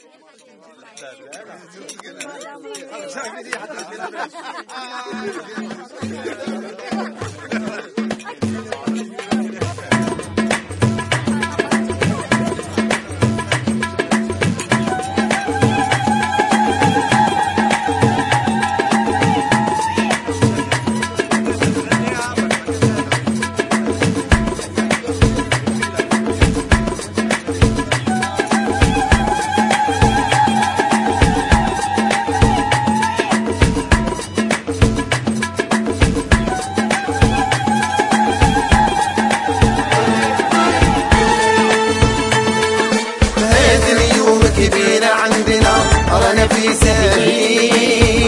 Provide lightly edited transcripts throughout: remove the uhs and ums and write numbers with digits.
رانا في سهيل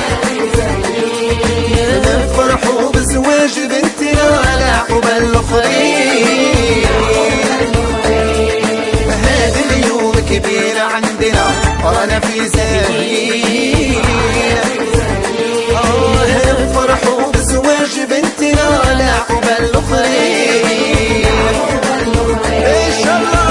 نفرحوا بزواج بنتنا على عقب الاخرين. هذا اليوم كبير عندنا رانا في سهيل نفرحوا بزواج بنتنا على عقب الاخرين ان شاء الله.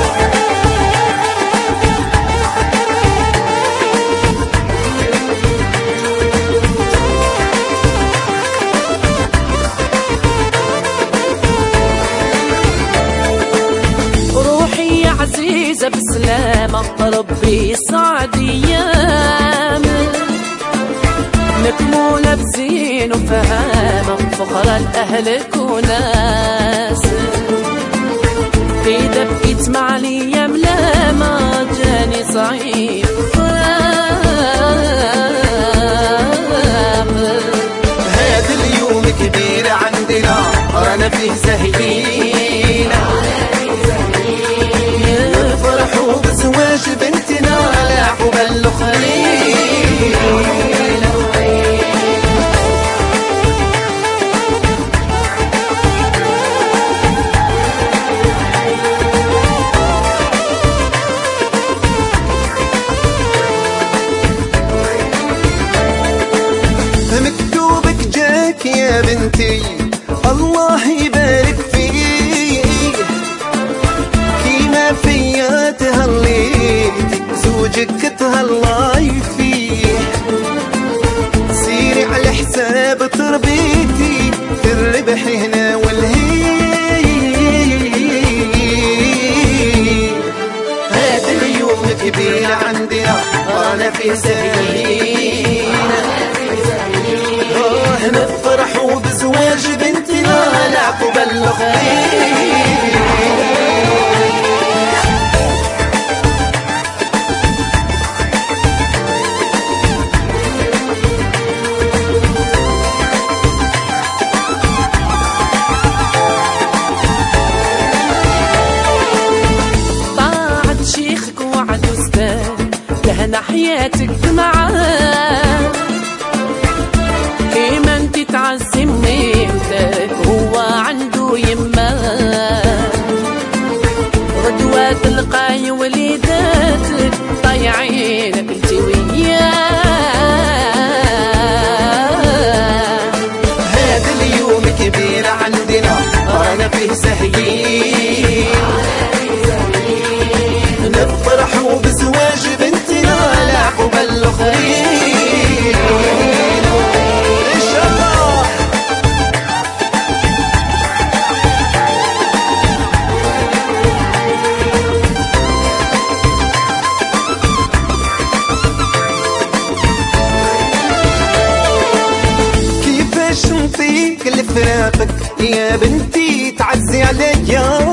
عزيزة بسلامة ربي يسعد ايامك مكمولة بزين وفهامة فخرة لأهلك وناسك إذا بقيت مع الأيام لاما جاني صعيب هذا اليوم كبير عندنا رانا فيه سهيين نفرحوا بزواج بنتنا على عقب الاخرين. مكتوبك جاك يا بنتي الله يبارك فيه كيما فيا تهليتي زوجك تهلاي فيه سيري على حساب تربيتي الربح هنا والهي. هذا اليوم كبير عندنا رانا في سهيل نفرحوا بزواج بنتنا على عقب الاخرين. طاعة شيخك وعد استاذ لهنا حياتك معاه كيما انت تعزمني انت هو عنده يما غدوات القاي وليداتك ضايعينك انت وياه. هذا اليوم كبير عندنا رانا فيه سهيين نفرحوا بزواج بنتنا على عقب الاخرين ان شاء الله. كيفاش نطيق لفراقك يا بنتي تعزي عليا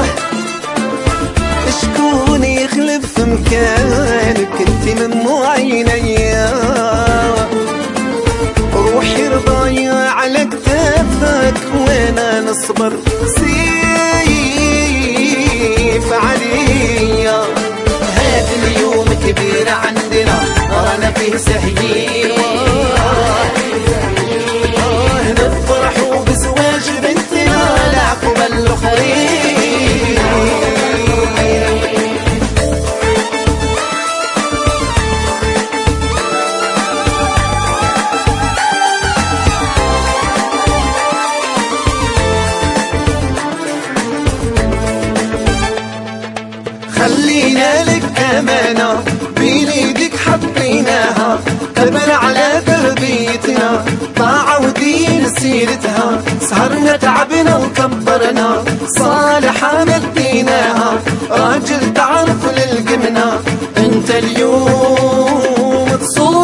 شكون يخلف مكانك انت من مو عينيا روحي رضايا على كتافك وانا نصبر سيف عليا. هذا اليوم كبير عندنا رانا فيه سهيين نفرحوا بزواج بنتنا على عقب الاخرين. خلينا لك أمانة صبرنا تعبنا وكبرنا، صالحة مديناها راجل تعرف للقمنا. انت اليوم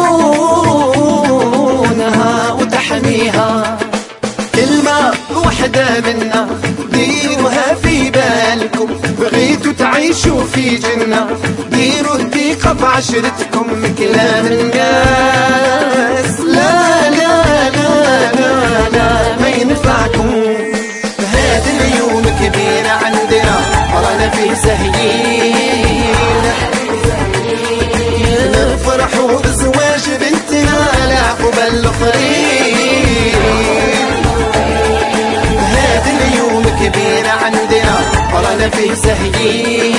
تصونها وتحميها، كلمة واحدة منا ديروها في بالكم، بغيتوا تعيشوا في جنة ديروا الثقة في عشرتكم. كلام الناس لا لا لا لا لا ما ينفعكم. هذا اليوم كبير عندنا رانا فيه سهيين، نفرحوا بزواج بنتنا لا قبل الاخرين. هذا اليوم كبير عندنا رانا فيه سهيين،